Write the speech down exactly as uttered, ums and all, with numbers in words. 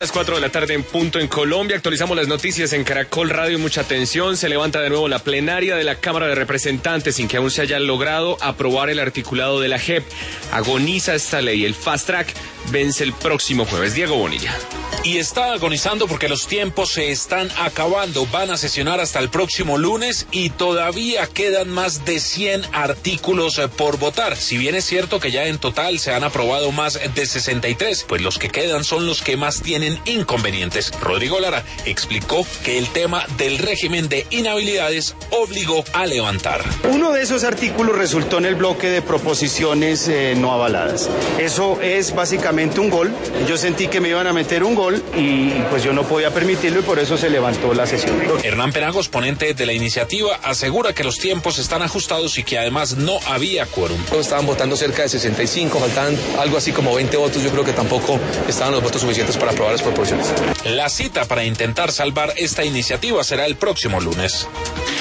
Las cuatro de la tarde en punto en Colombia. Actualizamos las noticias en Caracol Radio. Mucha atención. Se levanta de nuevo la plenaria de la Cámara de Representantes sin que aún se haya logrado aprobar el articulado de la J E P. Agoniza esta ley. El Fast Track vence el próximo jueves. Diego Bonilla. Y está agonizando porque los tiempos se están acabando. Van a sesionar hasta el próximo lunes y todavía quedan más de cien artículos por votar. Si bien es cierto que ya en total se han aprobado más de sesenta y tres, pues los que quedan son los que más tienen inconvenientes. Rodrigo Lara explicó que el tema del régimen de inhabilidades obligó a levantar. Uno de esos artículos resultó en el bloque de proposiciones eh, no avaladas. Eso es básicamente un gol. Yo sentí que me iban a meter un gol y pues yo no podía permitirlo y por eso se levantó la sesión. Hernán Penagos, ponente de la iniciativa, asegura que los tiempos están ajustados y que además no había quórum. Estaban votando cerca de sesenta y cinco, faltaban algo así como veinte votos. Yo creo que tampoco estaban los votos suficientes para aprobar las proposiciones. La cita para intentar salvar esta iniciativa será el próximo lunes.